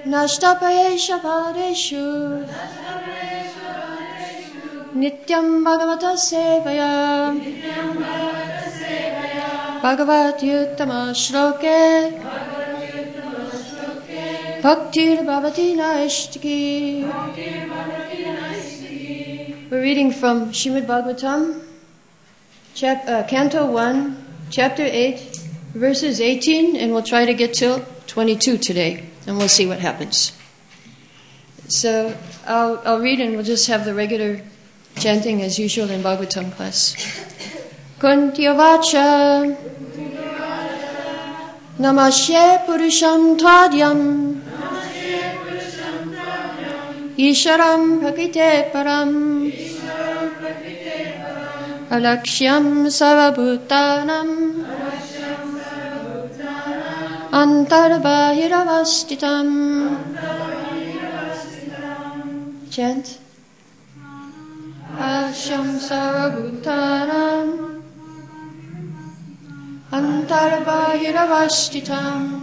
Nashtapayesha Padeshu Nityam Bhagavata Sevaya Bhagavati Uttama Shloke Bhaktir Bhavati Naishtiki. We're reading from Srimad Bhagavatam, Canto 1, Chapter 8, verses 18, and we'll try to get till 22 today, and we'll see what happens. So I'll read, and we'll just have the regular chanting as usual in Bhagavatam class. Kuntiyavacha Namasye Purusham Tvadyam Isharam Prakrite Param Alakshyam Sarvabhutanam Antarbahiravastitam. Chant. Alakshyam Sarvabhutanam Antarbahiravastitam.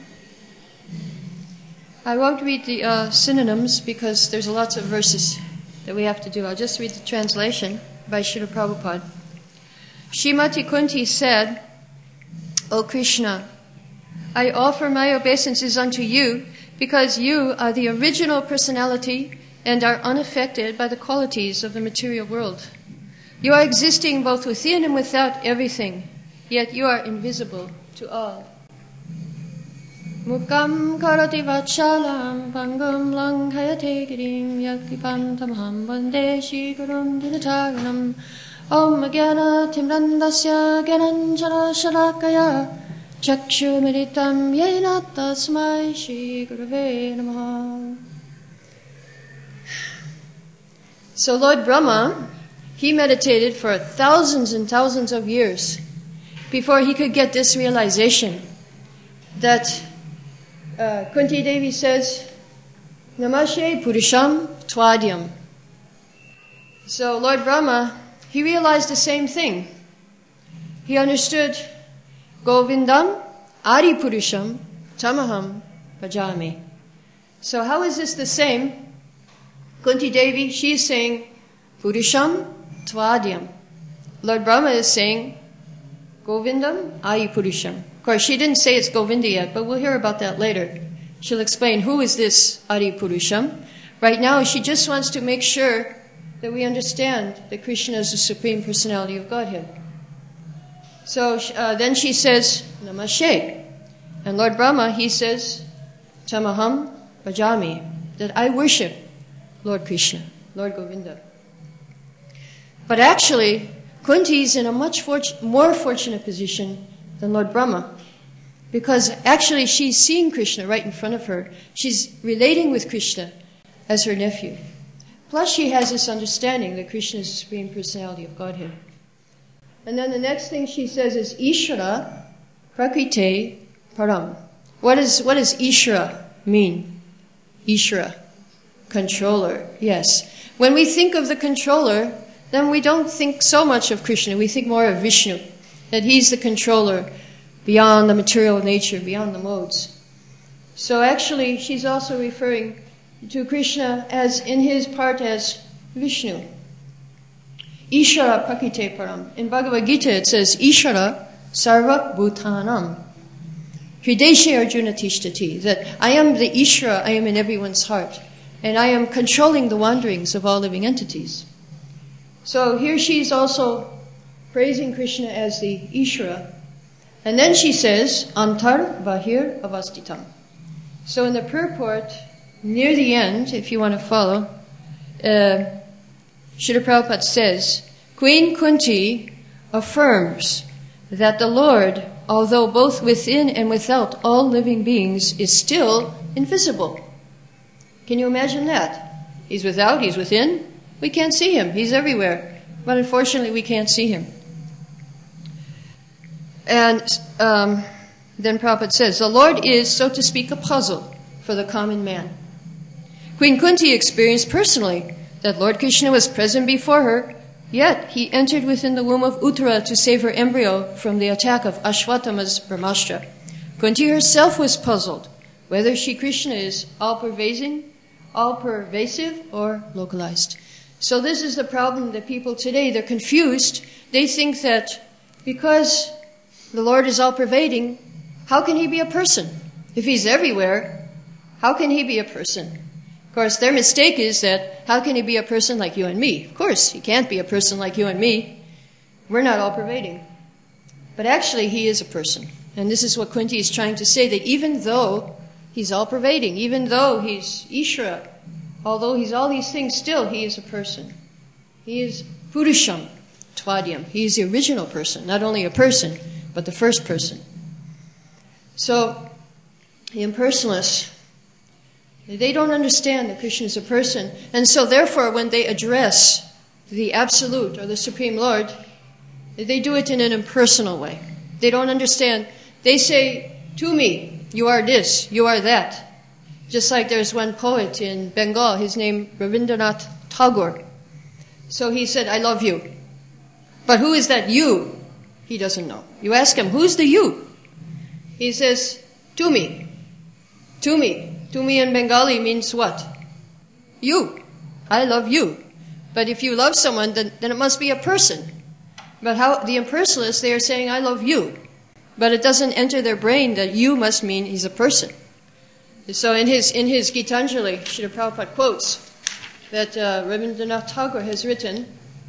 I won't read the synonyms because there's lots of verses that we have to do. I'll just read the translation by Srila Prabhupada. Srimati Kunti said, O Krishna, I offer my obeisances unto you because you are the original personality and are unaffected by the qualities of the material world. You are existing both within and without everything, yet you are invisible to all. Mukam karati vachalam pangam langhayate girim yakipam tamaham vande shigurum dinataranam om jnana timrandasya gyananjana shalakaya chakshumiritam yena tasmai shri gurave namaha. So Lord Brahma, he meditated for thousands and thousands of years before he could get this realization that Kunti Devi says, Namashe Purusham Tvadyam. So Lord Brahma, he realized the same thing. He understood Govindam Adi Purusham Tamaham Bhajami. So how is this the same? Kunti Devi, she is saying Purusham Tvadyam. Lord Brahma is saying Govindam Adi Purusham. Of course, she didn't say it's Govinda yet, but we'll hear about that later. She'll explain who is this Adi Purusham. Right now, she just wants to make sure that we understand that Krishna is the Supreme Personality of Godhead. So then she says, Namashe. And Lord Brahma, he says, Tamaham Bhajami, that I worship Lord Krishna, Lord Govinda. But actually, Kunti is in a much more fortunate position than Lord Brahma, because actually she's seeing Krishna right in front of her. She's relating with Krishna as her nephew. Plus she has this understanding that Krishna is the Supreme Personality of Godhead. And then the next thing she says is Ishvara Prakrite Param. What does Ishvara mean? Ishvara, controller, yes. When we think of the controller, then we don't think so much of Krishna. We think more of Vishnu, that he's the controller beyond the material nature, beyond the modes. So actually, she's also referring to Krishna as in his part as Vishnu. Ishvara Prakrite Param. In Bhagavad Gita it says, Ishvara Sarva Bhutanam. Hrideshe Arjuna Tishtati. That I am the Ishvara, I am in everyone's heart. And I am controlling the wanderings of all living entities. So here she's also praising Krishna as the Ishvara. And then she says, Antar Bahir Avastitam. So in the purport, near the end, if you want to follow, Srila Prabhupada says, Queen Kunti affirms that the Lord, although both within and without all living beings, is still invisible. Can you imagine that? He's without, he's within. We can't see him. He's everywhere. But unfortunately, we can't see him. And then Prabhupada says, the Lord is, so to speak, a puzzle for the common man. Queen Kunti experienced personally that Lord Krishna was present before her, yet he entered within the womb of Uttara to save her embryo from the attack of Ashwatthama's Brahmastra. Kunti herself was puzzled whether Shri Krishna is all-pervasive or localized. So this is the problem that people today, they're confused. They think that because the Lord is all-pervading, how can he be a person? If he's everywhere, how can he be a person? Of course, their mistake is that, how can he be a person like you and me? Of course, he can't be a person like you and me. We're not all-pervading. But actually, he is a person. And this is what Kunti is trying to say, that even though he's all-pervading, even though he's Ishvara, although he's all these things, still he is a person. He is Purusham Tvadyam. He is the original person, not only a person, but the first person. So, the impersonalists, they don't understand that Krishna is a person. And so therefore, when they address the Absolute or the Supreme Lord, they do it in an impersonal way. They don't understand. They say, to me, you are this, you are that. Just like there's one poet in Bengal, his name Rabindranath Tagore. So he said, I love you. But who is that you? He doesn't know. You ask him, who's the you? He says, to me. To me. To me in Bengali means what? You. I love you. But if you love someone, then it must be a person. But how the impersonalists, they are saying, I love you. But it doesn't enter their brain that you must mean he's a person. So in his Gitanjali, Srila Prabhupada quotes that Rabindranath Tagore has written,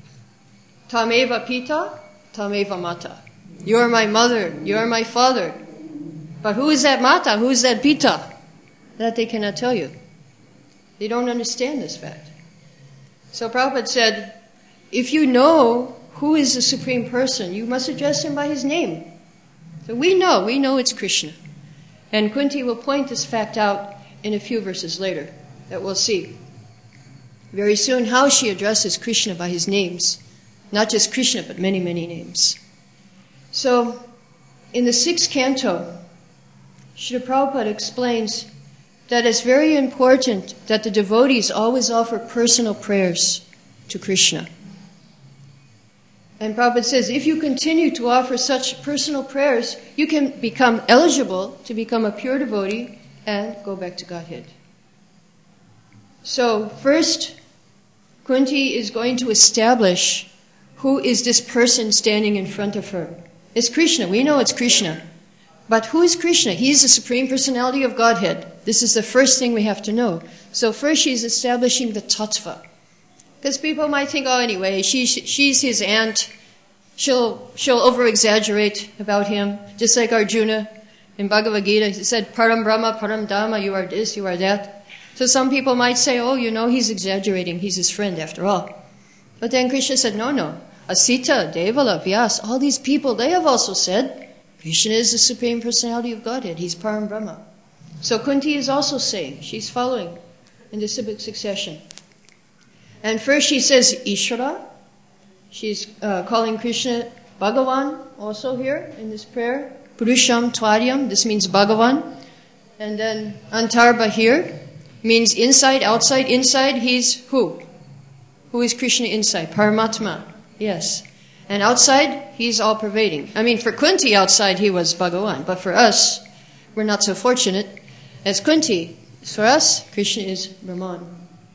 Tameva Pita, Tameva Mata. You are my mother, you are my father. But who is that Mata? Who is that Pita? That they cannot tell you. They don't understand this fact. So Prabhupada said, if you know who is the Supreme Person, you must address him by his name. So we know it's Krishna. And Kunti will point this fact out in a few verses later that we'll see very soon how she addresses Krishna by his names. Not just Krishna, but many, many names. So, in the 6th canto, Srila Prabhupada explains that it's very important that the devotees always offer personal prayers to Krishna. And Prabhupada says, if you continue to offer such personal prayers, you can become eligible to become a pure devotee and go back to Godhead. So, first, Kunti is going to establish who is this person standing in front of her. It's Krishna. We know it's Krishna. But who is Krishna? He is the Supreme Personality of Godhead. This is the first thing we have to know. So first she's establishing the tattva. Because people might think, oh, anyway, she's his aunt. She'll over-exaggerate about him. Just like Arjuna in Bhagavad Gita, he said, Param Brahma, Param Dhamma, you are this, you are that. So some people might say, oh, he's exaggerating. He's his friend after all. But then Krishna said, no. Asita, Devala, Vyas, all these people, they have also said, Krishna is the Supreme Personality of Godhead. He's Param Brahma. So Kunti is also saying, she's following in the civic succession. And first she says Ishvara. She's calling Krishna Bhagavan also here in this prayer. Purusham Tvadyam, this means Bhagavan. And then Antarbha here means inside, outside. Inside, he's who? Who is Krishna inside? Paramatma. Yes. And outside, he's all-pervading. I mean, for Kunti outside, he was Bhagavan. But for us, we're not so fortunate as Kunti. For us, Krishna is Brahman.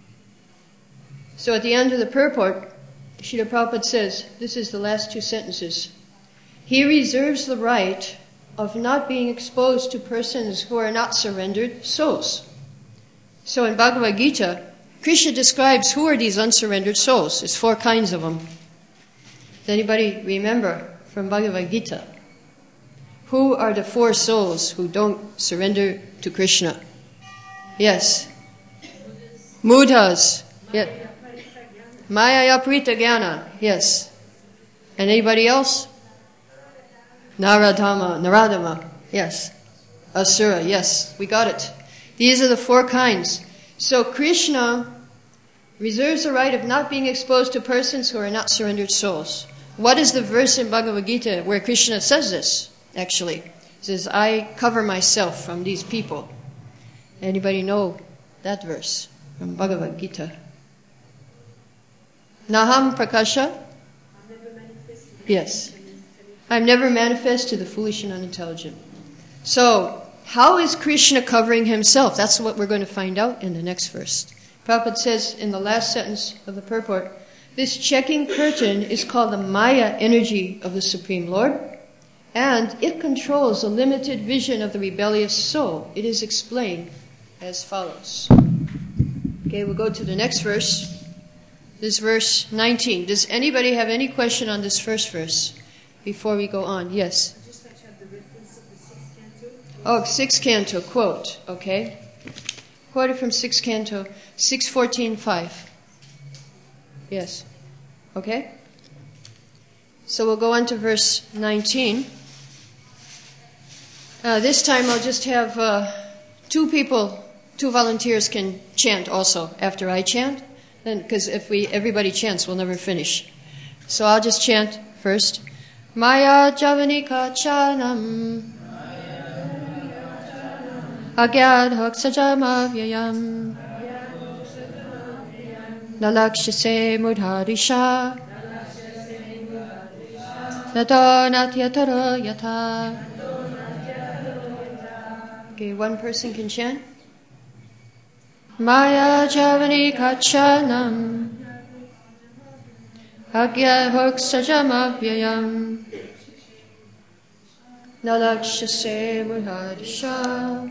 So at the end of the purport, Srila Prabhupada says, this is the last 2 sentences. He reserves the right of not being exposed to persons who are not surrendered souls. So in Bhagavad Gita, Krishna describes who are these unsurrendered souls. It's 4 kinds of them. Does anybody remember from Bhagavad Gita? Who are the 4 souls who don't surrender to Krishna? Yes. Mudhas. Yeah. Maya Prita Jnana. Yes. And anybody else? Naradama. Yes. Asura. Yes. We got it. These are the 4 kinds. So Krishna reserves the right of not being exposed to persons who are not surrendered souls. What is the verse in Bhagavad Gita where Krishna says this, actually? He says, I cover myself from these people. Anybody know that verse from Bhagavad Gita? Naham Prakasha? Yes. I'm never manifest to the foolish and unintelligent. So, How is Krishna covering himself? That's what we're going to find out in the next verse. Prabhupada says in the last sentence of the purport, this checking curtain is called the Maya energy of the Supreme Lord, and it controls the limited vision of the rebellious soul. It is explained as follows. Okay, we'll go to the next verse. This verse 19. Does anybody have any question on this first verse before we go on? Yes? I just like to have the reference of the sixth canto. Oh, sixth canto, quote, okay. Quoted from sixth canto, 6:14:5. Yes. Okay? So we'll go on to verse 19. This time I'll just have two volunteers can chant also after I chant. Because if everybody chants, we'll never finish. So I'll just chant first. Maya Javanika Chanam Agyad Hoksajama Vyayam Nalakshase Mudharisha Nato Natyatara Yata. Okay, one person can chant. Maya Javani Kachanam Agya Hoksajamavyayam Nalakshase Mudharisha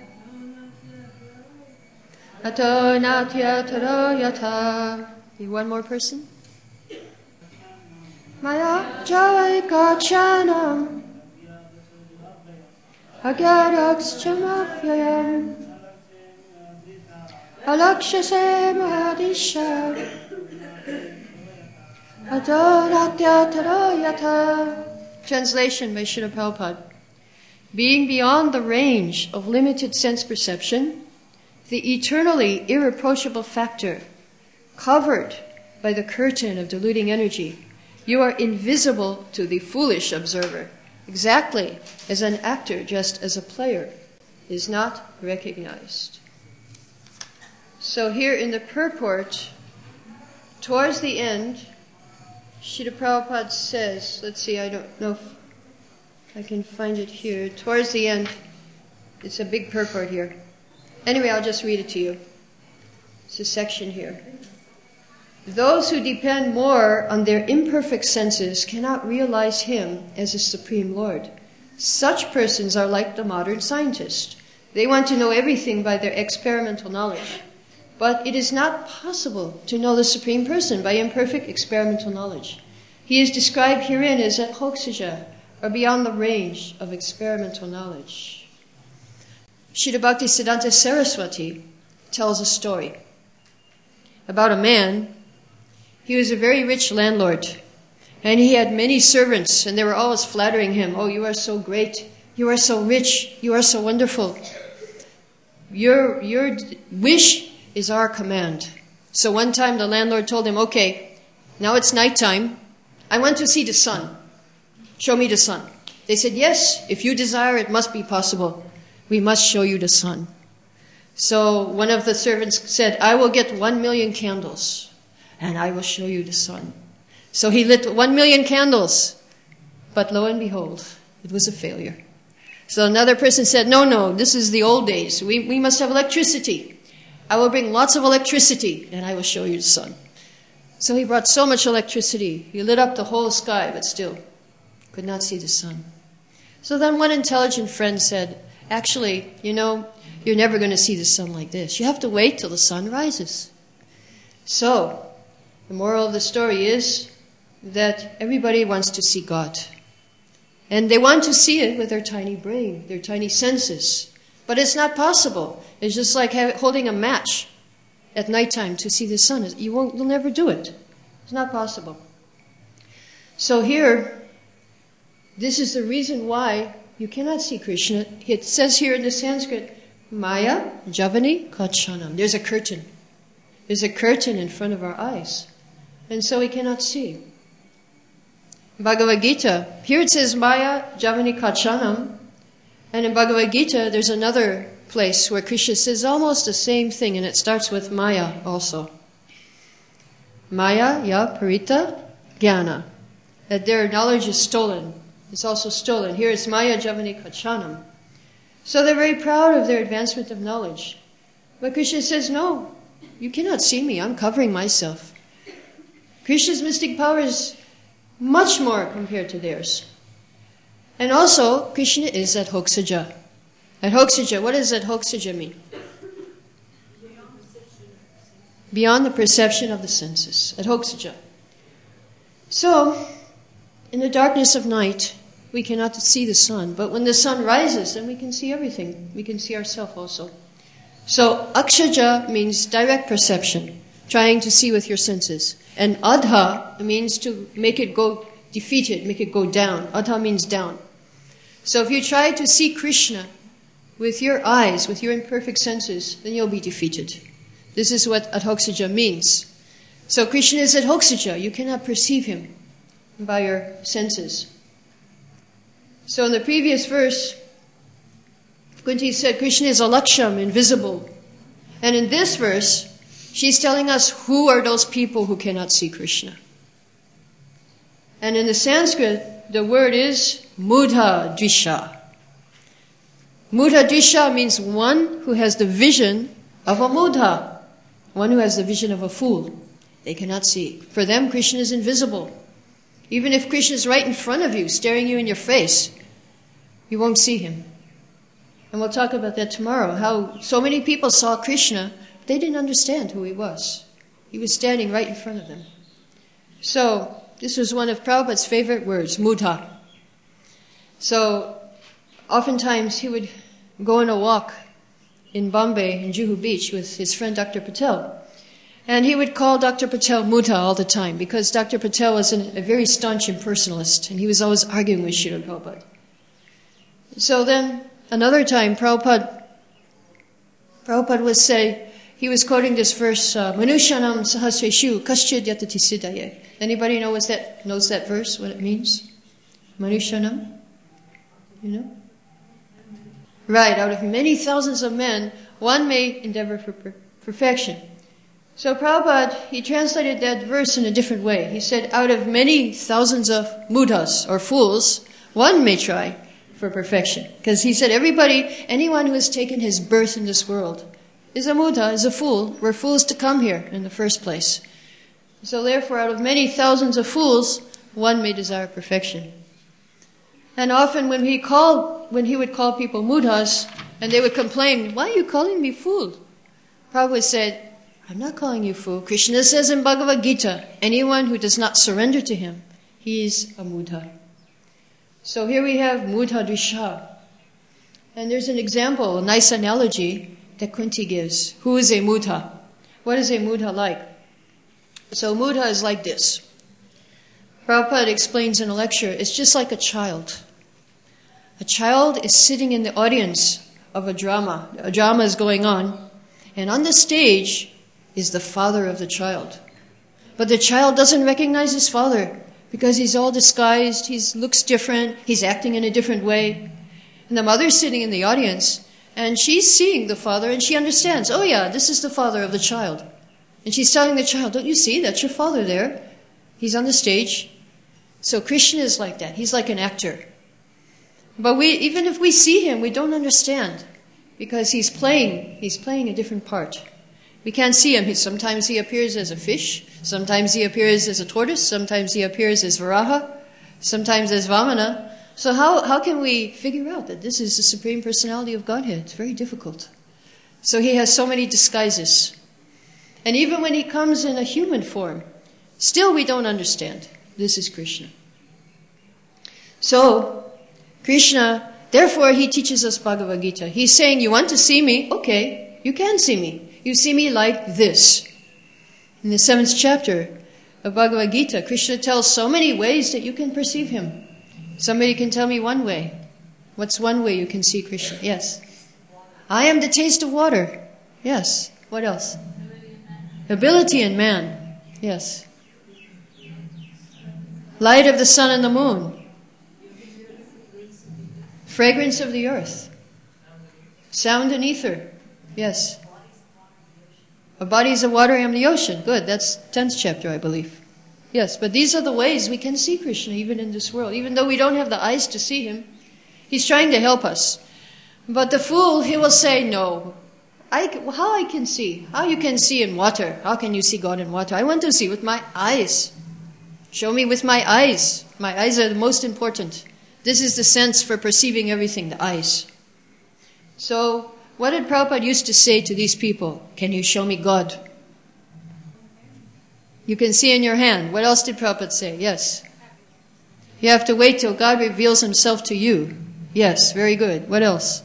Ato Natyatara Yata. One more person. Maya Javani Kachanam Agya Hoksajamavyayam Alakshase Mahadisha Adonatyatara Yata. Translation by Srila Prabhupada. Being beyond the range of limited sense perception, the eternally irreproachable factor, covered by the curtain of deluding energy, you are invisible to the foolish observer, exactly as an actor dressed as a player is not recognized. So here in the purport, towards the end, Srila Prabhupada says, let's see, I don't know if I can find it here. Towards the end, it's a big purport here. Anyway, I'll just read it to you. It's a section here. Those who depend more on their imperfect senses cannot realize Him as a Supreme Lord. Such persons are like the modern scientist. They want to know everything by their experimental knowledge. But it is not possible to know the Supreme Person by imperfect experimental knowledge. He is described herein as a hokshaja, or beyond the range of experimental knowledge. Srila Bhaktisiddhanta Saraswati tells a story about a man. He was a very rich landlord, and he had many servants, and they were always flattering him. Oh, you are so great. You are so rich. You are so wonderful. Your wish is our command. So one time the landlord told him, okay, now it's nighttime. I want to see the sun. Show me the sun. They said, yes, if you desire, it must be possible. We must show you the sun. So one of the servants said, I will get 1 million candles and I will show you the sun. So he lit 1 million candles, but lo and behold, it was a failure. So another person said, no, this is the old days. We must have electricity. I will bring lots of electricity, and I will show you the sun. So he brought so much electricity, he lit up the whole sky, but still could not see the sun. So then one intelligent friend said, actually, you're never going to see the sun like this. You have to wait till the sun rises. So, the moral of the story is that everybody wants to see God. And they want to see it with their tiny brain, their tiny senses. But it's not possible. It's just like holding a match at nighttime to see the sun. You'll never do it. It's not possible. So here, this is the reason why you cannot see Krishna. It says here in the Sanskrit, Maya Javani Kachanam. There's a curtain. There's a curtain in front of our eyes. And so we cannot see. Bhagavad Gita, here it says Maya Javani Kachanam. And in Bhagavad Gita, there's another place where Krishna says almost the same thing, and it starts with Maya also. Maya ya parita jnana. That their knowledge is stolen. It's also stolen. Here it's Maya Javani Kachanam. So they're very proud of their advancement of knowledge. But Krishna says, no, you cannot see me. I'm covering myself. Krishna's mystic power is much more compared to theirs. And also, Krishna is Adhoksaja. Adhoksaja, what does Adhoksaja mean? Beyond the perception of the senses. Adhoksaja. So, in the darkness of night, we cannot see the sun. But when the sun rises, then we can see everything. We can see ourselves also. So, Akshaja means direct perception, trying to see with your senses. And Adha means to make it go defeated, make it go down. Adha means down. So if you try to see Krishna with your eyes, with your imperfect senses, then you'll be defeated. This is what Adhoksaja means. So Krishna is Adhoksaja. You cannot perceive him by your senses. So in the previous verse, Kunti said Krishna is Alaksham, invisible. And in this verse, she's telling us who are those people who cannot see Krishna. And in the Sanskrit, the word is Mudha Dvisha. Mudha Dvisha means one who has the vision of a Mudha, one who has the vision of a fool. They cannot see. For them, Krishna is invisible. Even if Krishna is right in front of you, staring you in your face, you won't see him. And we'll talk about that tomorrow, how so many people saw Krishna, but they didn't understand who he was. He was standing right in front of them. So, this was one of Prabhupada's favorite words, Mudha. So, oftentimes he would go on a walk in Bombay, in Juhu Beach, with his friend Dr. Patel. And he would call Dr. Patel Mudha all the time, because Dr. Patel was a very staunch impersonalist, and he was always arguing with Srila Prabhupada. So then, another time, Prabhupada would say, he was quoting this verse, Manushanam sahasreshu kaschid yatati siddhaye. Anybody knows that verse, what it means? Manushanam? You know? Right, out of many thousands of men, one may endeavor for perfection. So Prabhupada, he translated that verse in a different way. He said, out of many thousands of mudhas, or fools, one may try for perfection. Because he said, anyone who has taken his birth in this world is a mudha, is a fool. We're fools to come here in the first place. So therefore, out of many thousands of fools, one may desire perfection. And often when he would call people mudhas, and they would complain, why are you calling me fool? Prabhupada said, I'm not calling you fool. Krishna says in Bhagavad Gita, anyone who does not surrender to him, he is a mudha. So here we have Mudha Dvisha. And there's an example, a nice analogy that Kunti gives. Who is a mudha? What is a mudha like? So mudha is like this. Prabhupada explains in a lecture, it's just like a child. A child is sitting in the audience of a drama. A drama is going on. And on the stage is the father of the child. But the child doesn't recognize his father because he's all disguised, he looks different, he's acting in a different way. And the mother's sitting in the audience, and she's seeing the father, and she understands, oh yeah, this is the father of the child. And she's telling the child, don't you see, that's your father there. He's on the stage. So Krishna is like that. He's like an actor. But even if we see him, we don't understand, because he's playing a different part. We can't see him. Sometimes he appears as a fish. Sometimes he appears as a tortoise. Sometimes he appears as Varaha. Sometimes as Vamana. So how can we figure out that this is the Supreme Personality of Godhead? It's very difficult. So he has so many disguises. And even when he comes in a human form, still we don't understand. This is Krishna. So, Krishna, therefore he teaches us Bhagavad Gita. He's saying, you want to see me? Okay, you can see me. You see me like this. In the 7th chapter of Bhagavad Gita, Krishna tells so many ways that you can perceive him. Somebody can tell me one way. What's one way you can see Krishna? Yes. I am the taste of water. Yes. What else? Ability in man. Yes. Light of the sun and the moon. Fragrance of the earth. Sound and ether. Yes. A bodies of water, I am the ocean. Good, that's 10th chapter, I believe. Yes, but these are the ways we can see Krishna even in this world. Even though we don't have the eyes to see him, he's trying to help us. But the fool, he will say, no. How I can see? How you can see in water? How can you see God in water? I want to see with my eyes. Show me with my eyes. My eyes are the most important. This is the sense for perceiving everything, the eyes. So, what did Prabhupada used to say to these people? Can you show me God? You can see in your hand. What else did Prabhupada say? Yes. You have to wait till God reveals himself to you. Yes, very good. What else?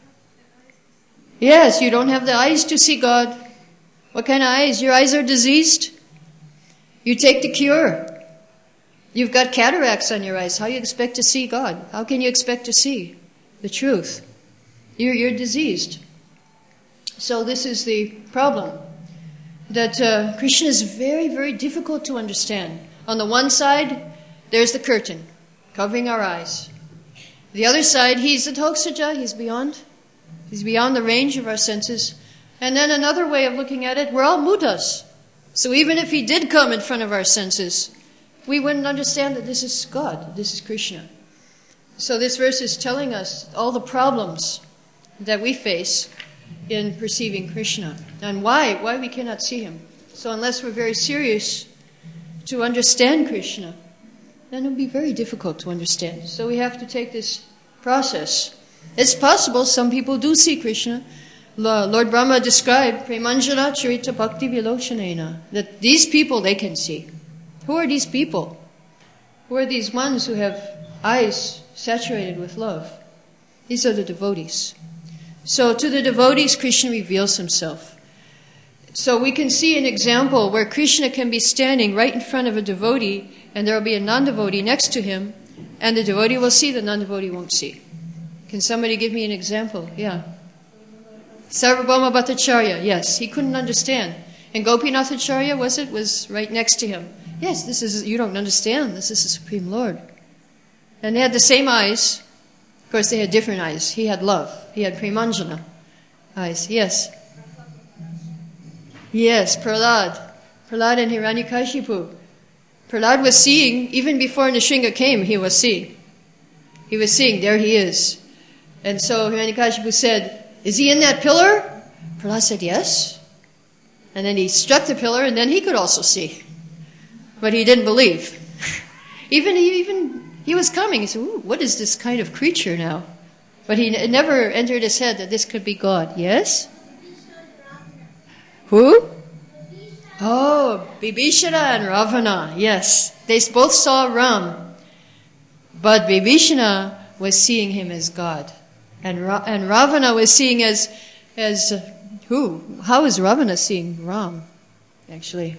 Yes, you don't have the eyes to see God. What kind of eyes? Your eyes are diseased. You take the cure. You've got cataracts on your eyes. How do you expect to see God? How can you expect to see the truth? You're diseased. So this is the problem. That Krishna is very, very difficult to understand. On the one side, there's the curtain covering our eyes. The other side, he's the Toksaja, he's beyond the range of our senses. And then another way of looking at it, we're all mudas. So even if he did come in front of our senses, we wouldn't understand that this is God, this is Krishna. So this verse is telling us all the problems that we face in perceiving Krishna and why we cannot see him. So unless we're very serious to understand Krishna, then it'll be very difficult to understand. So we have to take this process. It's possible some people do see Krishna. Lord Brahma described Premanjana Charita Bhakti Viloshanena, that these people they can see. Who are these people? Who are these ones who have eyes saturated with love? These are the devotees. So to the devotees, Krishna reveals himself. So we can see an example where Krishna can be standing right in front of a devotee, and there will be a non-devotee next to him, and the devotee will see, the non-devotee won't see. Can somebody give me an example? Yeah. Sarvabhauma Bhattacharya, yes, he couldn't understand. And Gopinathacharya, was right next to him. Yes, you don't understand, this is the Supreme Lord. And they had the same eyes. Of course, they had different eyes. He had love. He had Premanjana eyes. Yes. Yes, Prahlad and Hiranyakashipu. Prahlad was seeing, even before Nrsinga came, he was seeing. He was seeing, there he is. And so Hiranyakashipu said, is he in that pillar? Prahlad said, yes. And then he struck the pillar, and then he could also see. But he didn't believe. He was coming. He said, ooh, what is this kind of creature now? But it never entered his head that this could be God. Yes? Who? Oh, Bibhishana and Ravana. Yes. They both saw Ram. But Bibhishana was seeing him as God. And Ravana was seeing as who? How is Ravana seeing Ram, actually?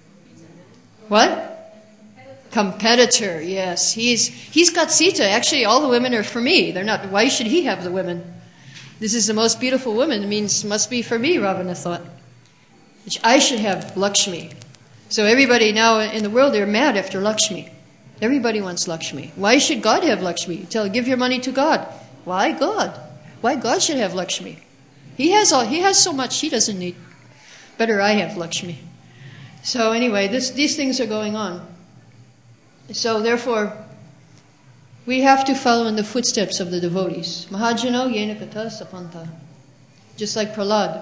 What? Competitor, yes. He's got Sita. Actually, all the women are for me. They're not. Why should he have the women? This is the most beautiful woman. It means must be for me, Ravana thought. I should have Lakshmi. So everybody now in the world, they're mad after Lakshmi. Everybody wants Lakshmi. Why should God have Lakshmi? Give your money to God. Why God? Why God should have Lakshmi? He has so much he doesn't need. Better I have Lakshmi. So anyway, these things are going on. So therefore, we have to follow in the footsteps of the devotees. Mahajano yena kata sapanta. Just like Prahlad.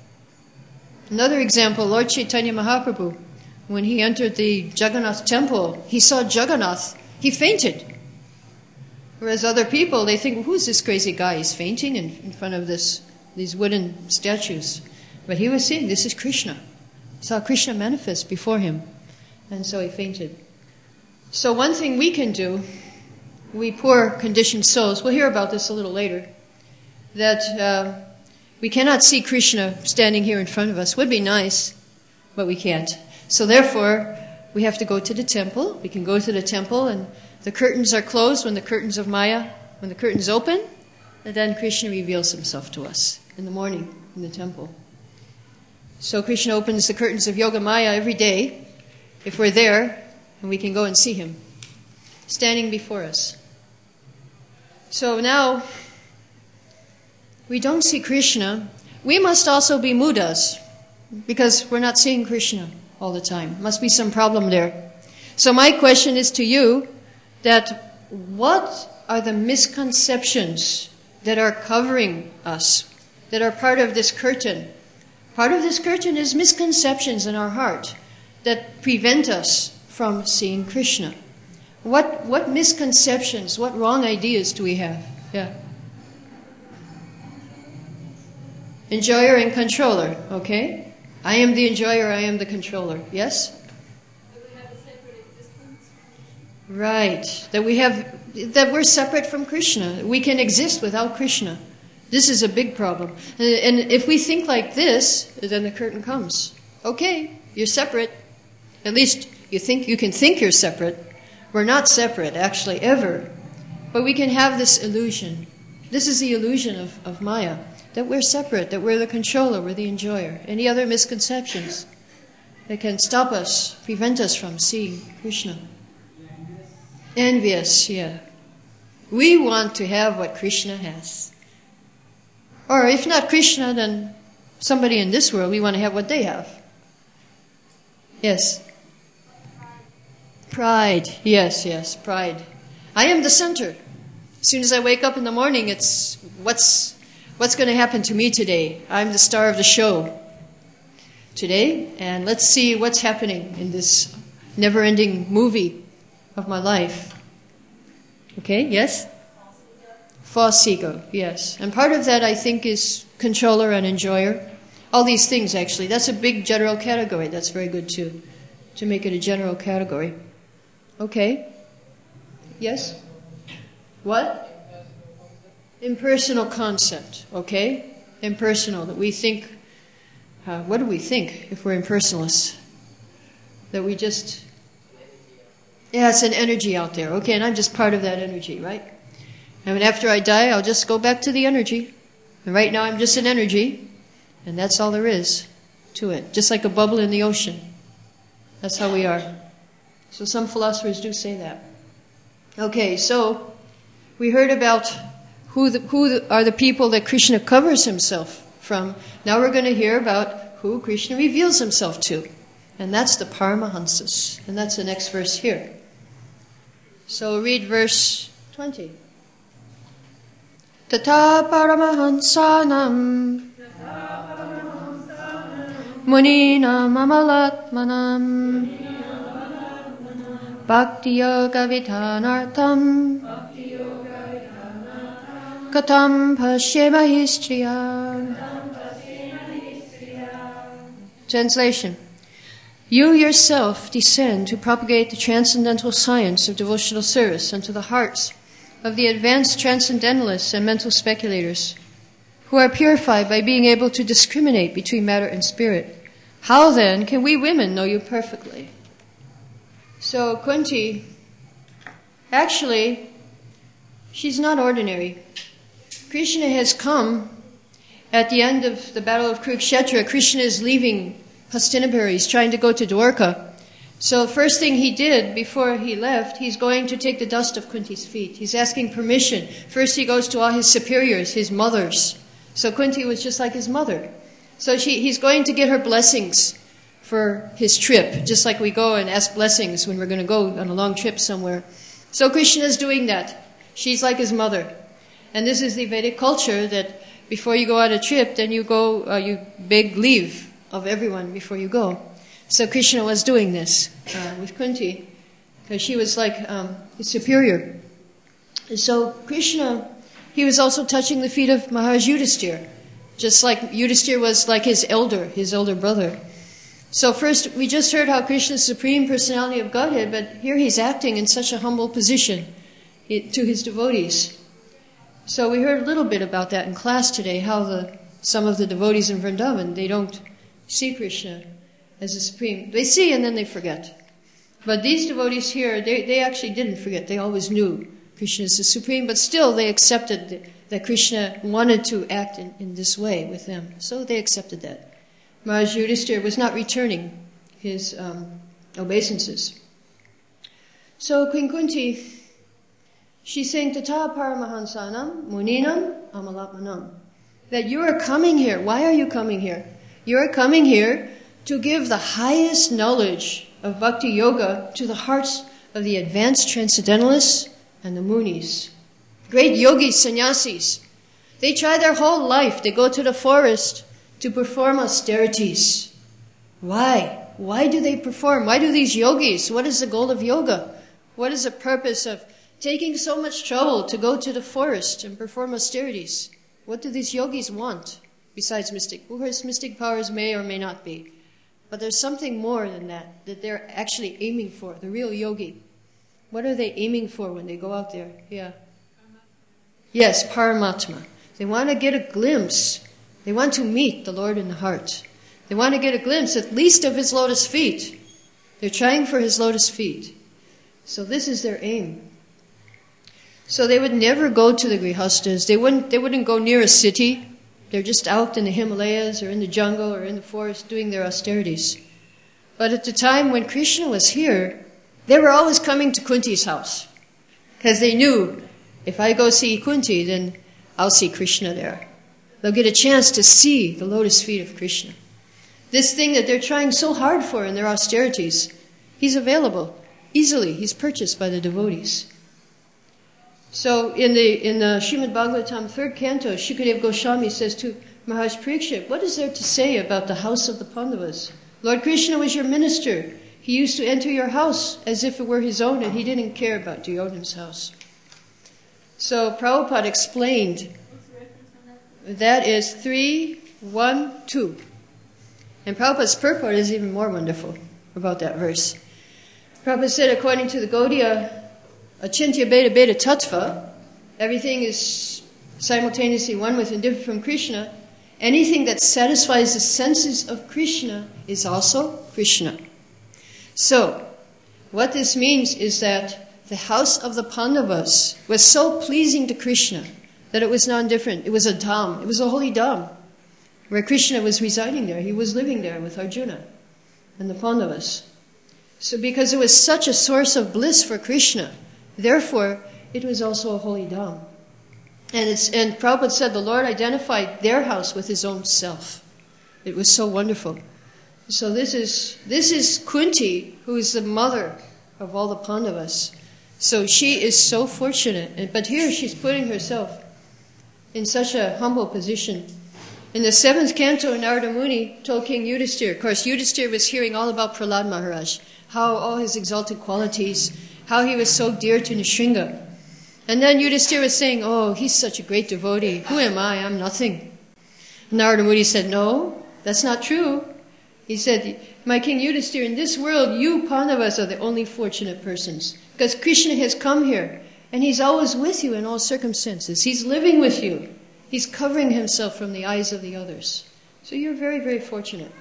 Another example, Lord Chaitanya Mahaprabhu, when he entered the Jagannath temple, he saw Jagannath, he fainted. Whereas other people, they think, well, who's this crazy guy? He's fainting in front of these wooden statues. But he was seeing, this is Krishna. He saw Krishna manifest before him. And so he fainted. So one thing we can do, we poor conditioned souls, we'll hear about this a little later, that we cannot see Krishna standing here in front of us. Would be nice, but we can't. So therefore, we have to go to the temple. We can go to the temple and the curtains are closed when the curtains of Maya, when the curtains open, and then Krishna reveals himself to us in the morning in the temple. So Krishna opens the curtains of Yoga Maya every day, if we're there, and we can go and see him, standing before us. So now, we don't see Krishna. We must also be mudas, because we're not seeing Krishna all the time. Must be some problem there. So my question is to you, that what are the misconceptions that are covering us, that are part of this curtain. Part of this curtain is misconceptions in our heart that prevent us from seeing Krishna. What misconceptions, what wrong ideas do we have? Yeah. Enjoyer and controller, okay? I am the enjoyer, I am the controller. Yes? That we have a separate existence. Right. That we're separate from Krishna. We can exist without Krishna. This is a big problem. And if we think like this, then the curtain comes. Okay, you're separate. At least you can think you're separate. We're not separate, actually, ever. But we can have this illusion. This is the illusion of Maya, that we're separate, that we're the controller, we're the enjoyer. Any other misconceptions that can stop us, prevent us from seeing Krishna? Envious, yeah. We want to have what Krishna has. Or if not Krishna, then somebody in this world, we want to have what they have. Yes? Pride. Yes, pride. I am the center. As soon as I wake up in the morning, it's what's going to happen to me today. I'm the star of the show today, and let's see what's happening in this never-ending movie of my life. Okay, yes? False ego, yes. And part of that, I think, is controller and enjoyer. All these things, actually. That's a big general category. That's very good, too, to make it a general category. Okay. Yes? What? Impersonal concept, okay? Impersonal, that we think, what do we think if we're impersonalists? That we just, yeah, it's an energy out there, okay, and I'm just part of that energy, right? And after I die, I'll just go back to the energy. And right now I'm just an energy, and that's all there is to it. Just like a bubble in the ocean. That's how we are. So some philosophers do say that. Okay, so we heard about who are the people that Krishna covers himself from. Now we're going to hear about who Krishna reveals himself to. And that's the Paramahansas. And that's the next verse here. So read verse 20. Tata Paramahansanam Muninam Amalatmanam Bhakti Yoga Vidhanartham Katam Pashyema Histriya. Translation. You yourself descend to propagate the transcendental science of devotional service unto the hearts of the advanced transcendentalists and mental speculators, who are purified by being able to discriminate between matter and spirit. How then can we women know you perfectly? So Kunti, actually, she's not ordinary. Krishna has come at the end of the Battle of Kurukshetra. Krishna is leaving Hastinapura. He's trying to go to Dwarka. So first thing he did before he left, he's going to take the dust of Kunti's feet. He's asking permission. First he goes to all his superiors, his mothers. So Kunti was just like his mother. So he's going to get her blessings for his trip, just like we go and ask blessings when we're going to go on a long trip somewhere. So Krishna is doing that. She's like his mother. And this is the Vedic culture that before you go on a trip, then you go, you beg leave of everyone before you go. So Krishna was doing this with Kunti, because she was like his superior. And so Krishna, he was also touching the feet of Maharaj Yudhisthira, just like Yudhisthira was like his elder brother. So first, we just heard how Krishna is the Supreme Personality of Godhead, but here he's acting in such a humble position to his devotees. So we heard a little bit about that in class today, how some of the devotees in Vrindavan, they don't see Krishna as the Supreme. They see and then they forget. But these devotees here, they actually didn't forget. They always knew Krishna is the Supreme, but still they accepted that Krishna wanted to act in this way with them. So they accepted that. Maharaj Yudhisthira was not returning his obeisances. So Queen Kunti, she's saying, Tata Paramahansanam Muninam Amalatmanam, that you are coming here. Why are you coming here? You are coming here to give the highest knowledge of Bhakti Yoga to the hearts of the advanced transcendentalists and the Munis. Great yogis, sannyasis, They try their whole life. They go to the forest to perform austerities. Why? Why do they perform? Why do these yogis? What is the goal of yoga? What is the purpose of taking so much trouble to go to the forest and perform austerities? What do these yogis want besides mystic? Of course, mystic powers may or may not be. But there's something more than that they're actually aiming for, the real yogi. What are they aiming for when they go out there? Yeah. Yes, Paramatma. They want to get a glimpse. They want to meet the Lord in the heart. They want to get a glimpse at least of His lotus feet. They're trying for His lotus feet. So this is their aim. So they would never go to the Grihastas. They wouldn't go near a city. They're just out in the Himalayas or in the jungle or in the forest doing their austerities. But at the time when Krishna was here, they were always coming to Kunti's house. Because they knew, if I go see Kunti, then I'll see Krishna there. They'll get a chance to see the lotus feet of Krishna. This thing that they're trying so hard for in their austerities, He's available easily. He's purchased by the devotees. So in the Srimad Bhagavatam, 3rd canto, Shukadeva Goswami says to Maharaj Parikshit, what is there to say about the house of the Pandavas? Lord Krishna was your minister. He used to enter your house as if it were his own, and he didn't care about Duryodhana's house. So Prabhupada explained, that is 3:1-2. And Prabhupada's purport is even more wonderful about that verse. Prabhupada said, according to the Gaudiya, Achintya Beta Beta Tattva, everything is simultaneously one with and different from Krishna. Anything that satisfies the senses of Krishna is also Krishna. So, what this means is that the house of the Pandavas was so pleasing to Krishna that it was non-different. It was a dham. It was a holy dham where Krishna was residing there. He was living there with Arjuna and the Pandavas. So because it was such a source of bliss for Krishna, therefore, it was also a holy dham. And Prabhupada said the Lord identified their house with His own self. It was so wonderful. So this is Kunti, who is the mother of all the Pandavas. So she is so fortunate. But here she's putting herself in such a humble position. In the 7th canto, Narada Muni told King Yudhisthira. Of course, Yudhisthira was hearing all about Prahlad Maharaj, how all his exalted qualities, how he was so dear to Nrsimha. And then Yudhisthira was saying, oh, he's such a great devotee. Who am I? I'm nothing. Narada Muni said, no, that's not true. He said, my King Yudhisthira, in this world, you Pandavas are the only fortunate persons. Because Krishna has come here, and He's always with you in all circumstances. He's living with you. He's covering Himself from the eyes of the others. So you're very, very fortunate.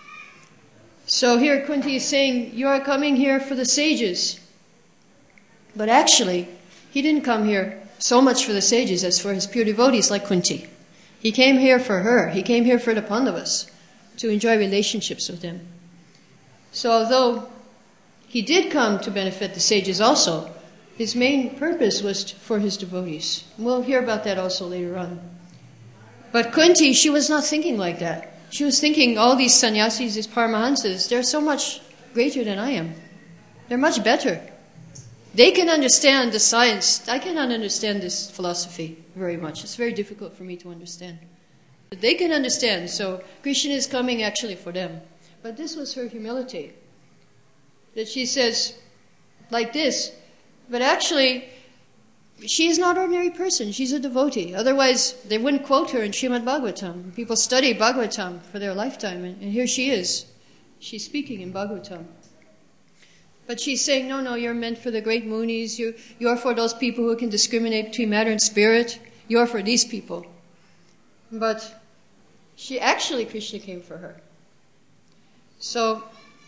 So here Kunti is saying, you are coming here for the sages. But actually, He didn't come here so much for the sages as for His pure devotees like Kunti. He came here for her. He came here for the Pandavas to enjoy relationships with them. So although He did come to benefit the sages also, His main purpose was for His devotees. We'll hear about that also later on. But Kunti, she was not thinking like that. She was thinking, all these sannyasis, these paramahansas, they're so much greater than I am. They're much better. They can understand the science. I cannot understand this philosophy very much. It's very difficult for me to understand. But they can understand, so Krishna is coming actually for them. But this was her humility. That she says, like this, but actually, she is not an ordinary person. She's a devotee. Otherwise, they wouldn't quote her in Srimad Bhagavatam. People study Bhagavatam for their lifetime, and here she is. She's speaking in Bhagavatam. But she's saying, no, you're meant for the great munis. You're for those people who can discriminate between matter and spirit. You're for these people. But Krishna came for her. So,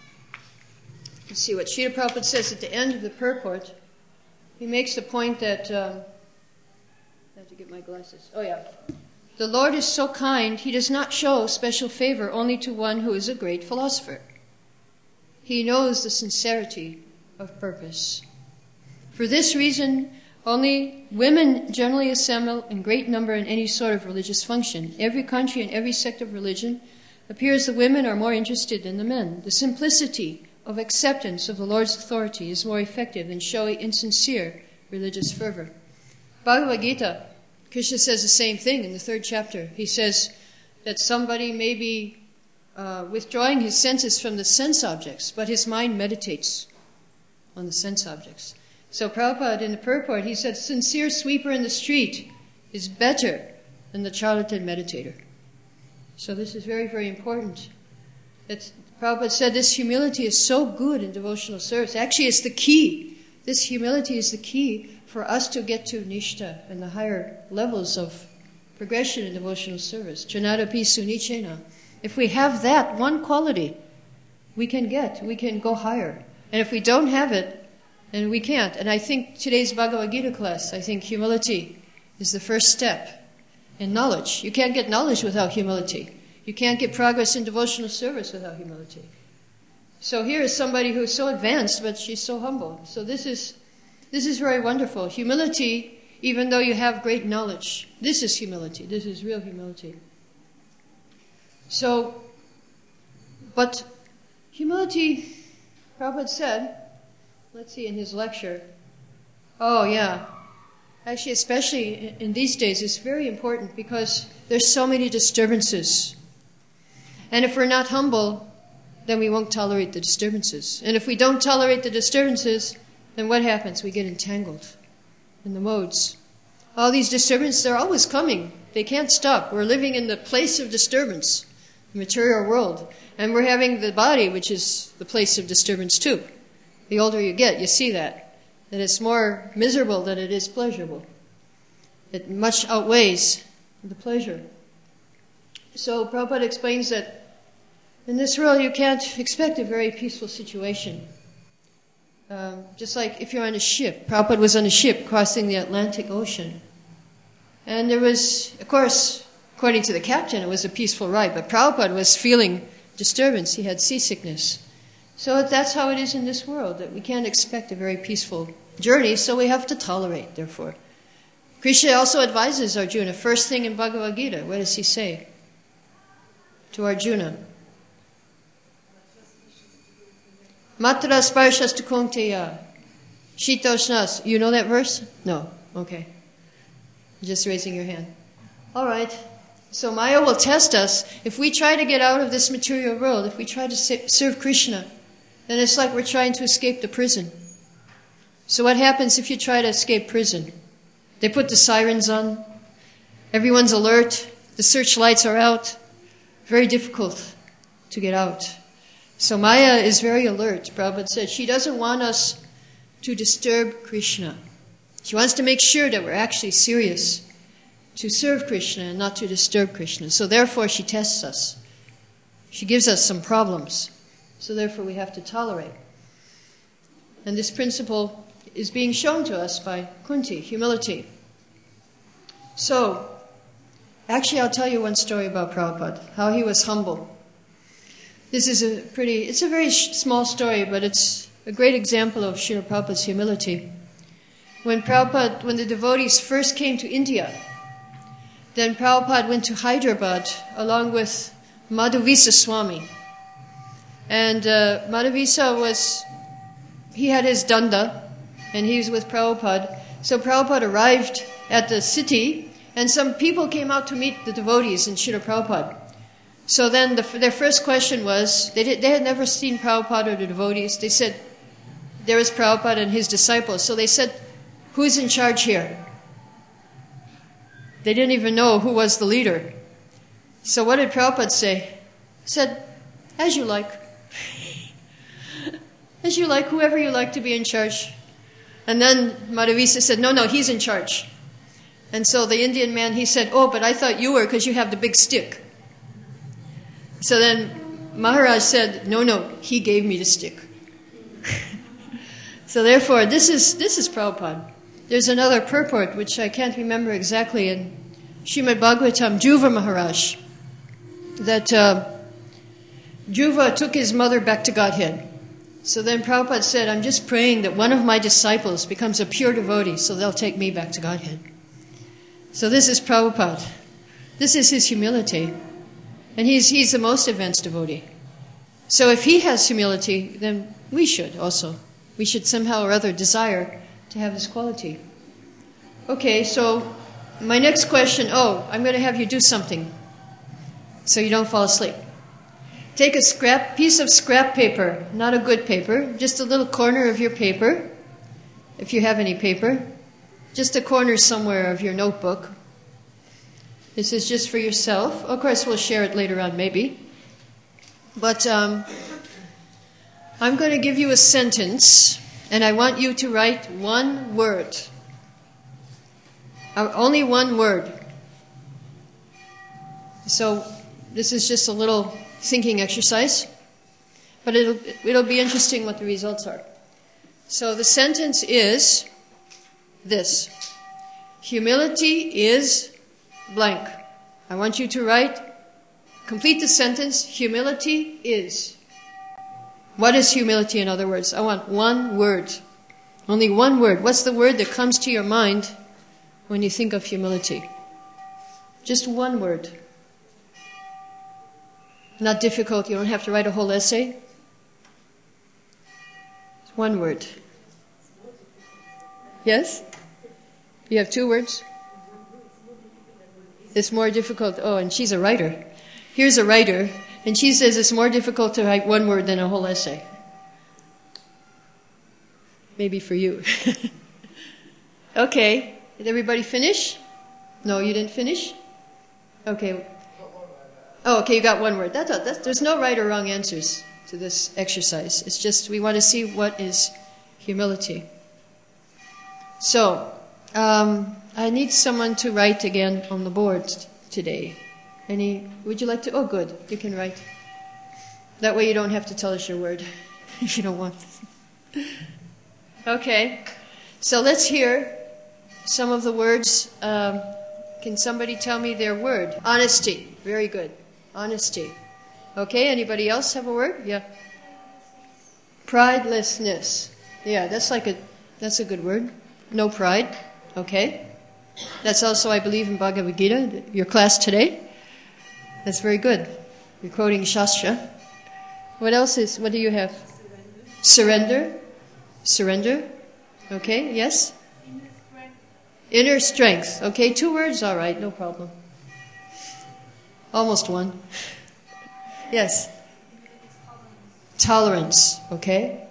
let's see what Srila Prabhupada says at the end of the purport. He makes the point that, I have to get my glasses. Oh yeah. The Lord is so kind, He does not show special favor only to one who is a great philosopher. He knows the sincerity of purpose. For this reason, only women generally assemble in great number in any sort of religious function. Every country and every sect of religion appears the women are more interested than the men. The simplicity of acceptance of the Lord's authority is more effective than showy, insincere religious fervor. Bhagavad Gita Krishna says the same thing in the 3rd chapter. He says that somebody may be withdrawing his senses from the sense objects, but his mind meditates on the sense objects. So Prabhupada, in the purport, he said, sincere sweeper in the street is better than the charlatan meditator. So this is very, very important. Prabhupada said this humility is so good in devotional service. Actually, it's the key. This humility is the key for us to get to Nishta and the higher levels of progression in devotional service. Janadapi sunichena. If we have that one quality, we can go higher. And if we don't have it, then we can't. And I think today's Bhagavad Gita class, I think humility is the first step in knowledge. You can't get knowledge without humility. You can't get progress in devotional service without humility. So here is somebody who's so advanced, but she's so humble. So this is very wonderful. Humility, even though you have great knowledge. This is humility. This is real humility. So, but humility, Prabhupada said, let's see, in his lecture, actually, especially in these days, it's very important because there's so many disturbances. And if we're not humble, then we won't tolerate the disturbances. And if we don't tolerate the disturbances, then what happens? We get entangled in the modes. All these disturbances, they're always coming. They can't stop. We're living in the place of disturbance, the material world. And we're having the body, which is the place of disturbance too. The older you get, you see that it's more miserable than it is pleasurable. It much outweighs the pleasure. So Prabhupada explains that in this world you can't expect a very peaceful situation. Just like if you're on a ship. Prabhupada was on a ship crossing the Atlantic Ocean. And there was, of course, according to the captain, it was a peaceful ride, but Prabhupada was feeling disturbance. He had seasickness. So that's how it is in this world, that we can't expect a very peaceful journey, so we have to tolerate, therefore. Krishna also advises Arjuna, first thing in Bhagavad Gita, what does he say to Arjuna? Matra sparshas tu konteya, shitoshnas. You know that verse? No? Okay. Just raising your hand. All right. So Maya will test us. If we try to get out of this material world, if we try to serve Krishna, then it's like we're trying to escape the prison. So what happens if you try to escape prison? They put the sirens on. Everyone's alert. The searchlights are out. Very difficult to get out. So Maya is very alert. Prabhupada said she doesn't want us to disturb Krishna. She wants to make sure that we're actually serious to serve Krishna and not to disturb Krishna. So therefore she tests us. She gives us some problems. So therefore we have to tolerate. And this principle is being shown to us by Kunti, humility. So, actually I'll tell you one story about Prabhupada, how he was humble. This is it's a very small story, but it's a great example of Srila Prabhupada's humility. When the devotees first came to India, then Prabhupada went to Hyderabad along with Madhuvisa Swami. And Madhuvisa he had his danda, and he was with Prabhupada. So Prabhupada arrived at the city, and some people came out to meet the devotees in Srila Prabhupada. So then their first question was, they had never seen Prabhupada or the devotees. They said, there is Prabhupada and his disciples. So they said, who's in charge here? They didn't even know who was the leader. So what did Prabhupada say? He said, as you like. As you like, whoever you like to be in charge. And then Madhuvisa said, no, he's in charge. And so the Indian man, he said, oh, but I thought you were because you have the big stick. So then Maharaj said, no, he gave me the stick. So therefore, this is Prabhupada. There's another purport, which I can't remember exactly, in Srimad Bhagavatam, Dhruva Maharaj, that Dhruva took his mother back to Godhead. So then Prabhupada said, I'm just praying that one of my disciples becomes a pure devotee, so they'll take me back to Godhead. So this is Prabhupada. This is his humility. And he's the most advanced devotee. So if he has humility, then we should also. We should somehow or other desire to have this quality. Okay, so My next question, I'm going to have you do something so you don't fall asleep. Take a piece of scrap paper, not a good paper, just a little corner of your paper, if you have any paper, just a corner somewhere of your notebook. This is just for yourself. Of course, we'll share it later on, maybe. But I'm going to give you a sentence, and I want you to write one word. Only one word. So this is just a little thinking exercise, but it'll be interesting what the results are. So the sentence is this: humility is blank. I want you to complete the sentence, humility is. What is humility, in other words? I want one word. Only one word. What's the word that comes to your mind when you think of humility? Just one word. Not difficult. You don't have to write a whole essay. It's one word. Yes? You have two words? It's more difficult. Oh, and she's a writer. Here's a writer, and she says it's more difficult to write one word than a whole essay. Maybe for you. Okay. Did everybody finish? No, you didn't finish? Okay. Oh, okay, you got one word. There's no right or wrong answers to this exercise. It's just we want to see what is humility. So, I need someone to write again on the board today. Would you like to? Oh, good. You can write. That way you don't have to tell us your word if you don't want to. Okay. So let's hear some of the words. Can somebody tell me their word? Honesty. Very good. Honesty. Okay. Anybody else have a word? Yeah. Pridelessness. Yeah, that's a good word. No pride. Okay. That's also, I believe, in Bhagavad Gita, your class today. That's very good. You're quoting Shastra. What do you have? Surrender. Surrender. Okay, yes? Inner strength. Okay, 2 words, all right, no problem. Almost one. Yes. Tolerance. Okay.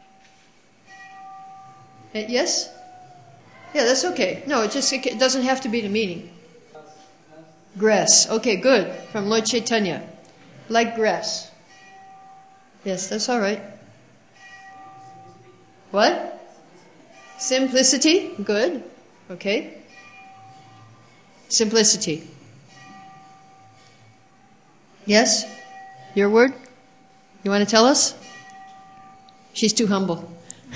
Yes? Yeah, that's okay. No, it doesn't have to be the meaning. Grass. Okay, good. From Lord Chaitanya. Like grass. Yes, that's all right. What? Simplicity. Good. Okay. Simplicity. Yes? Your word? You want to tell us? She's too humble.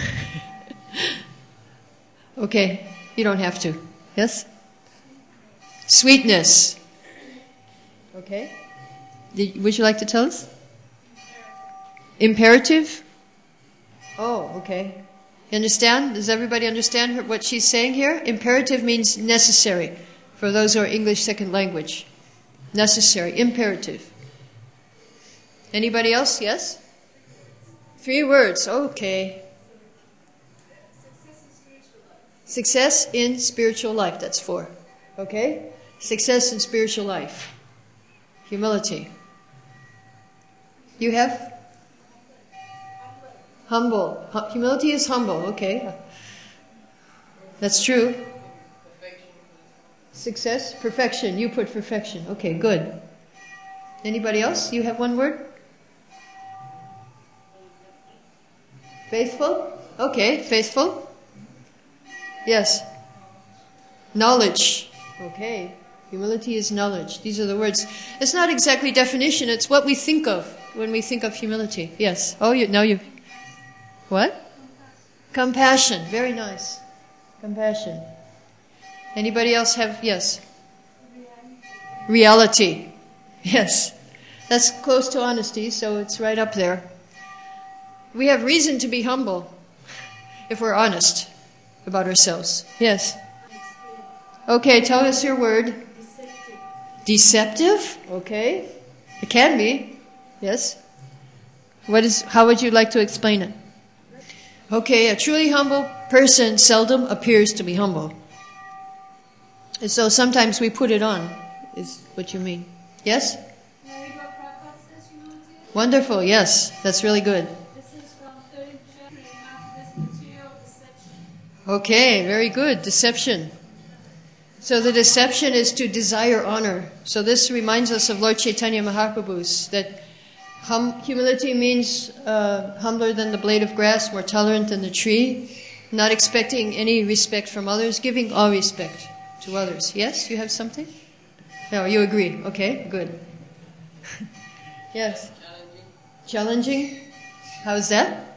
Okay, you don't have to. Yes? Sweetness. Okay. Would you like to tell us? Imperative? Oh, okay. You understand? Does everybody understand what she's saying here? Imperative means necessary for those who are English second language. Necessary. Imperative. Anybody else? Yes? 3 words. Okay. Success in spiritual life. That's 4. Okay? Success in spiritual life. Humility. You have? Humble. Humility is humble. Okay. That's true. Success. Perfection. You put perfection. Okay, good. Anybody else? You have one word? Faithful? Okay, faithful. Yes. Knowledge. Okay. Humility is knowledge. These are the words. It's not exactly definition. It's what we think of when we think of humility. Yes. Oh, you. What? Compassion. Very nice. Compassion. Anybody else have? Yes. Reality. Yes. That's close to honesty, so it's right up there. We have reason to be humble if we're honest about ourselves. Yes. Okay, tell us your word. Deceptive? Okay. It can be. Yes. How would you like to explain it? Okay, a truly humble person seldom appears to be humble. So sometimes we put it on, is what you mean. Yes? May I read what Prabhupada says humility is? Wonderful, yes. That's really good. This is from 3rd chapter, after this material deception. Okay, very good. Deception. So the deception is to desire honor. So this reminds us of Lord Chaitanya Mahaprabhu's, that humility means humbler than the blade of grass, more tolerant than the tree, not expecting any respect from others, giving all respect to others. Yes, you have something? No, you agree. Okay, good. Yes. Challenging? How's that?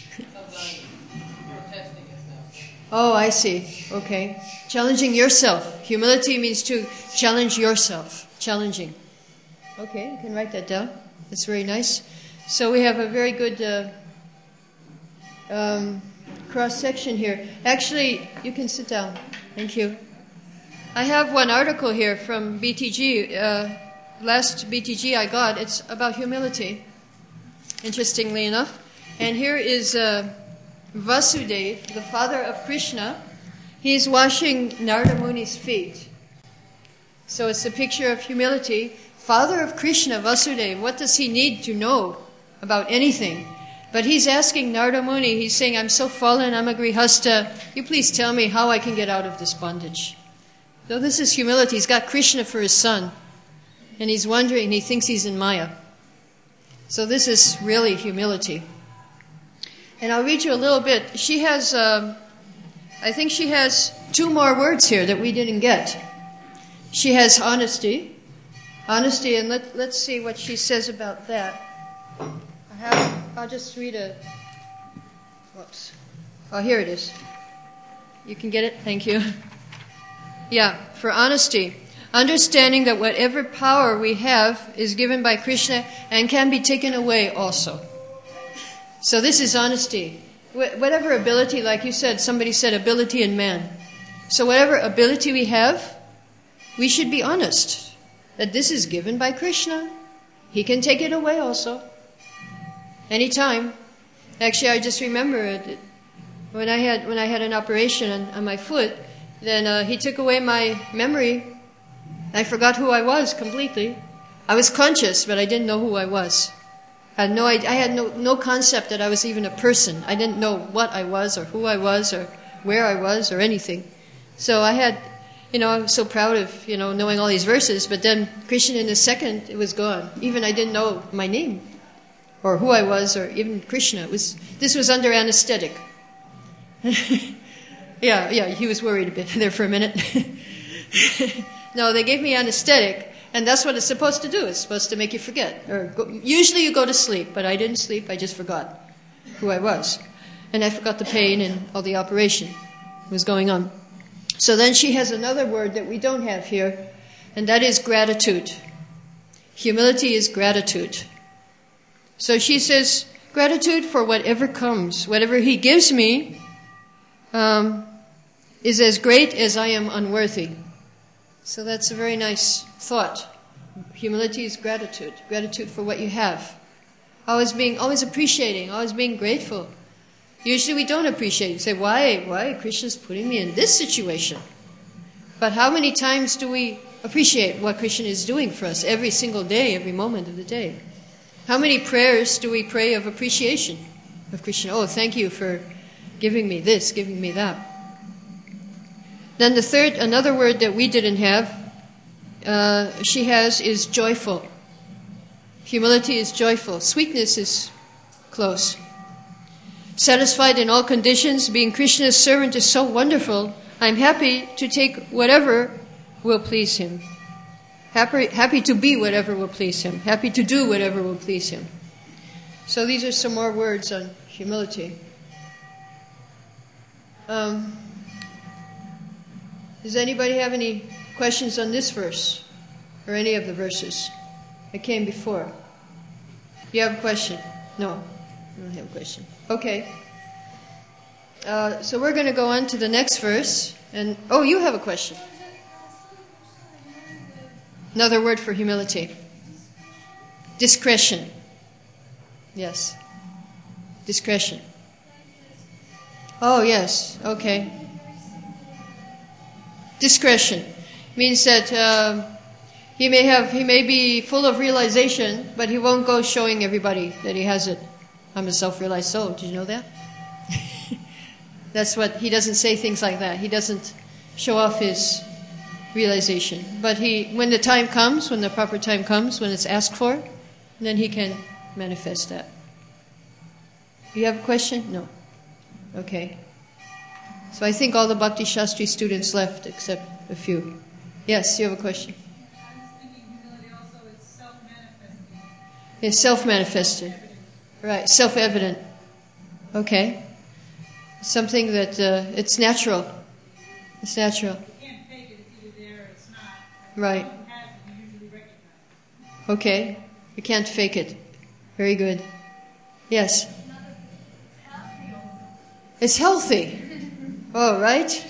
Oh, I see. Okay. Challenging yourself. Humility means to challenge yourself. Challenging. Okay, you can write that down. That's very nice. So we have a very good cross-section here. Actually, you can sit down. Thank you. I have one article here from BTG. Last BTG I got. It's about humility, interestingly enough. And here is Vasudeva, the father of Krishna. He's washing Narada Muni's feet. So it's a picture of humility. Father of Krishna, Vasudeva, what does he need to know about anything? But he's asking Narada Muni, he's saying, I'm so fallen, I'm a grihasta. You please tell me how I can get out of this bondage. So this is humility. He's got Krishna for his son. And he's wondering, he thinks he's in Maya. So this is really humility. And I'll read you a little bit. She has, I think she has 2 more words here that we didn't get. She has honesty. Honesty, and let's see what she says about that. I'll just read whoops. Oh, here it is. You can get it? Thank you. Yeah, for honesty. Understanding that whatever power we have is given by Krishna and can be taken away also. So this is honesty. Whatever ability, like you said, somebody said ability in man. So whatever ability we have, we should be honest that this is given by Krishna. He can take it away also. Anytime. Actually, I just remember it. When I had an operation on my foot, then he took away my memory. I forgot who I was completely. I was conscious, but I didn't know who I was. I had no concept that I was even a person. I didn't know what I was or who I was or where I was or anything. So I had, I was so proud of, knowing all these verses, but then Krishna in a second, it was gone. Even I didn't know my name or who I was or even Krishna. This was under anesthetic. Yeah, he was worried a bit there for a minute. No, they gave me anesthetic, and that's what it's supposed to do. It's supposed to make you forget. Usually you go to sleep, but I didn't sleep. I just forgot who I was. And I forgot the pain and all the operation was going on. So then she has another word that we don't have here, and that is gratitude. Humility is gratitude. So she says, gratitude for whatever comes, whatever he gives me, is as great as I am unworthy. So that's a very nice thought. Humility is gratitude. Gratitude for what you have. Always appreciating, always being grateful. Usually we don't appreciate. You say, why Krishna's putting me in this situation? But how many times do we appreciate what Krishna is doing for us every single day, every moment of the day? How many prayers do we pray of appreciation of Krishna? Oh, thank you for giving me this, giving me that. Then another word that we didn't have, she has, is joyful. Humility is joyful. Sweetness is close. Satisfied in all conditions, being Krishna's servant is so wonderful. I'm happy to take whatever will please him. Happy to be whatever will please him. Happy to do whatever will please him. So these are some more words on humility. Does anybody have any questions on this verse or any of the verses that came before? You have a question? No, I don't have a question. Okay. So we're going to go on to the next verse. And you have a question. Another word for humility. Discretion. Yes. Discretion. Oh, yes. Okay. Discretion. Means that he may be full of realization, but he won't go showing everybody that he has it. I'm a self-realized soul. Did you know that? That's what, he doesn't say things like that. He doesn't show off his realization. But when the time comes, when the proper time comes, when it's asked for, then he can manifest that. You have a question? No. Okay. So I think all the Bhakti Shastri students left except a few. Yes, you have a question? I was thinking humility also is self-manifesting. It's self-manifested. Right, self-evident. Okay. Something that, it's natural. It's natural. You can't fake it, it's either there or it's not. Right. If you have it, you usually recognize it. Okay. You can't fake it. Very good. Yes. It's healthy. Oh, right?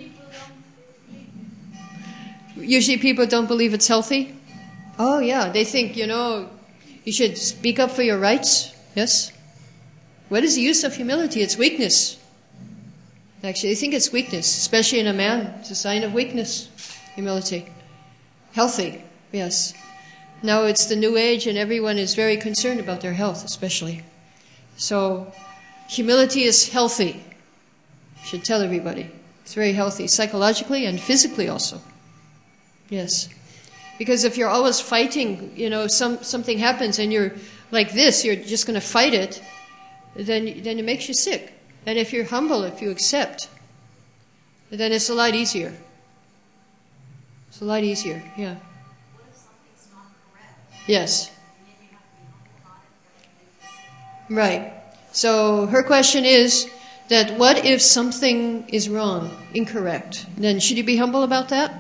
Usually people don't believe it's healthy. Oh, yeah. They think, you should speak up for your rights. Yes? What is the use of humility? It's weakness. Actually, they think it's weakness, especially in a man. It's a sign of weakness, humility. Healthy, yes. Now it's the new age and everyone is very concerned about their health, especially. So, humility is healthy. You should tell everybody. It's very healthy, psychologically and physically also. Yes. Because if you're always fighting, something happens and you're like this, you're just going to fight it, then it makes you sick. And if you're humble, if you accept, then it's a lot easier. It's a lot easier, yeah. What if something's not correct? Yes. Maybe you have to be humble about it. Right. So her question is that what if something is wrong, incorrect? Then should you be humble about that?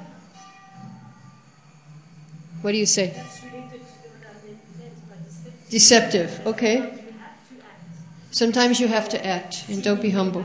What do you say? That's related to the event, but Deceptive. Okay. you have to act. Sometimes you have to act and don't be humble.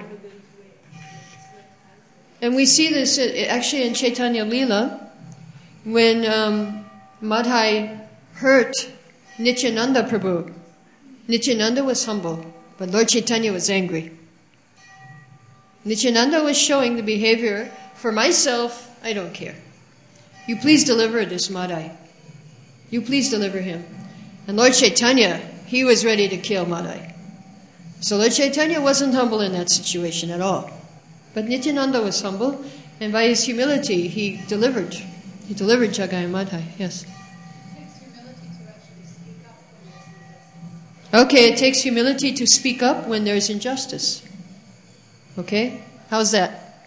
And we see this actually in Chaitanya Leela when Madhai hurt Nityananda Prabhu. Nityananda was humble, but Lord Chaitanya was angry. Nityananda was showing the behavior, for myself, I don't care. You please deliver this Madhai. You please deliver him. And Lord Chaitanya, he was ready to kill Madhai. So Lord Chaitanya wasn't humble in that situation at all. But Nityananda was humble, and by his humility, he delivered. He delivered Jagai and Madhai, yes. Okay, it takes humility to speak up when there's injustice. Okay? How's that?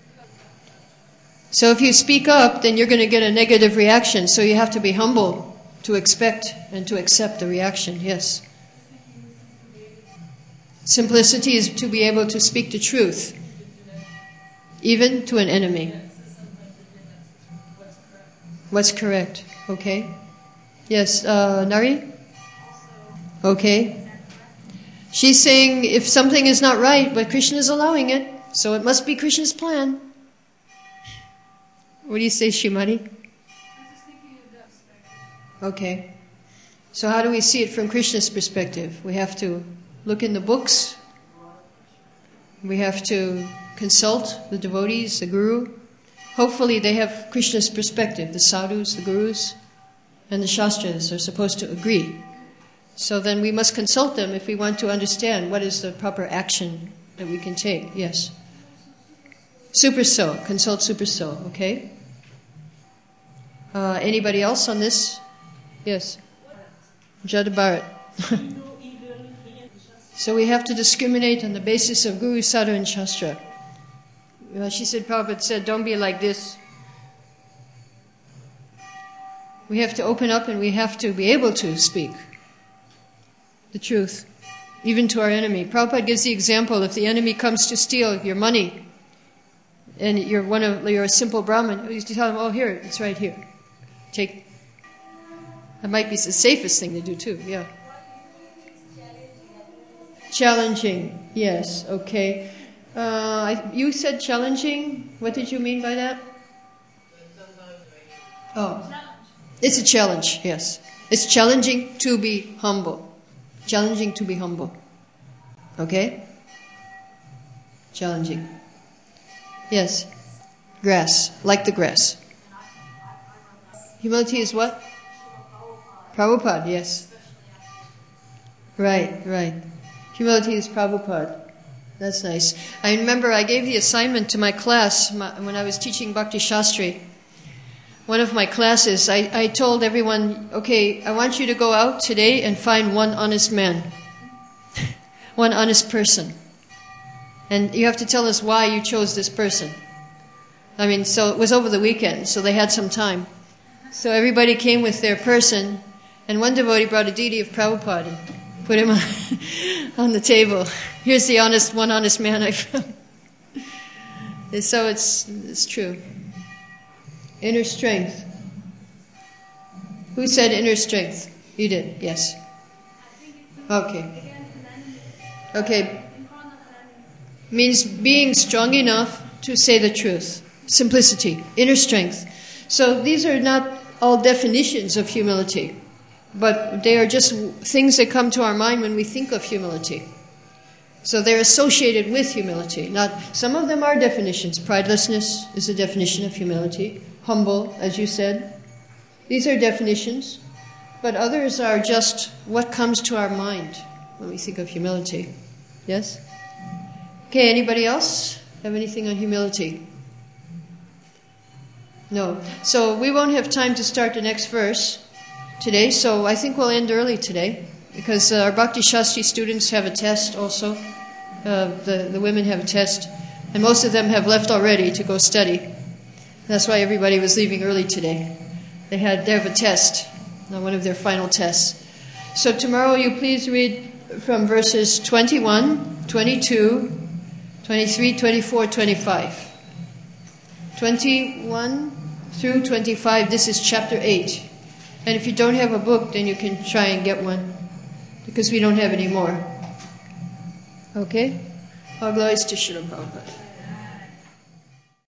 So if you speak up, then you're going to get a negative reaction, so you have to be humble to expect and to accept the reaction, yes. Simplicity is to be able to speak the truth, even to an enemy. What's correct? Okay. Yes, Nari? Okay. She's saying if something is not right, but Krishna is allowing it, so it must be Krishna's plan. What do you say, Shrimati? Okay. So how do we see it from Krishna's perspective? We have to look in the books. We have to consult the devotees, the guru. Hopefully they have Krishna's perspective. The sadhus, the gurus, and the shastras are supposed to agree. So then we must consult them if we want to understand what is the proper action that we can take. Yes. Super so. Consult super so. Okay. Anybody else on this? Yes. Jada Bharat. So we have to discriminate on the basis of Guru, Sadhu, and Shastra. She said, Prabhupada said, don't be like this. We have to open up and we have to be able to speak the truth, even to our enemy. Prabhupada gives the example, if the enemy comes to steal your money, and you're a simple Brahmin, you tell him, oh, here, it's right here. Take. That might be the safest thing to do too, yeah. Challenging, yes, okay. You said challenging. What did you mean by that? Oh, it's a challenge, yes. It's challenging to be humble. Challenging to be humble. Okay? Challenging. Yes. Grass, like the grass. Humility is what? Prabhupada, yes. Right. Humility is Prabhupada. That's nice. I remember I gave the assignment to my class when I was teaching Bhakti Shastri. One of my classes, I told everyone, okay, I want you to go out today and find one honest man. One honest person. And you have to tell us why you chose this person. I mean, so it was over the weekend, so they had some time. So everybody came with their person, and one devotee brought a deity of Prabhupada and put him on the table. Here's the one honest man I found. And so it's true. Inner strength. Who said inner strength? You did, yes. Okay. Means being strong enough to say the truth. Simplicity, inner strength. So these are not all definitions of humility, but they are just things that come to our mind when we think of humility. So they're associated with humility. Some of them are definitions. Pridelessness is a definition of humility. Humble, as you said. These are definitions, but others are just what comes to our mind when we think of humility. Yes? Okay, anybody else have anything on humility? No. So we won't have time to start the next verse today, so I think we'll end early today, because our Bhakti Shastri students have a test also. The women have a test, and most of them have left already to go study. That's why everybody was leaving early today. They have a test, one of their final tests. So tomorrow you please read from verses 21, 22, 23, 24, 25. 21 through 25, this is chapter 8. And if you don't have a book, then you can try and get one, because we don't have any more. Okay? All glories to Srila Prabhupada.